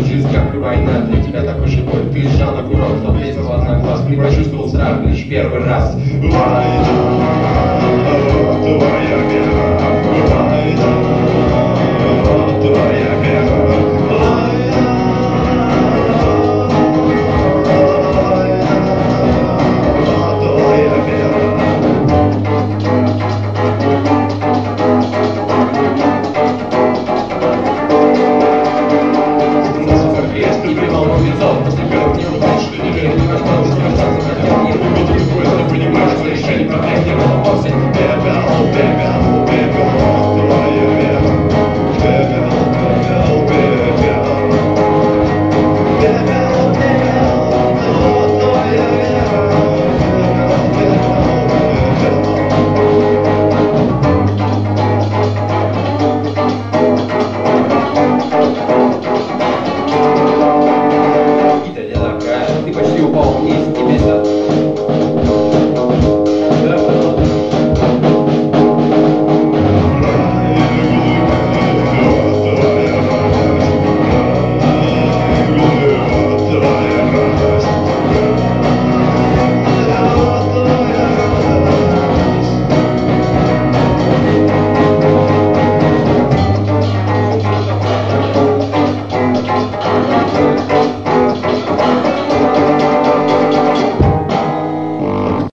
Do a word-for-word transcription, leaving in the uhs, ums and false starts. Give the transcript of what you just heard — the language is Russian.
жизнь как и война, для тебя такой же боль. Ты лежал на курорт, но весь глаз на глаз. Ты почувствовал страх лишь первый раз. Война, твоя вера, война, твоя вера. Ты почти упал вниз, тебе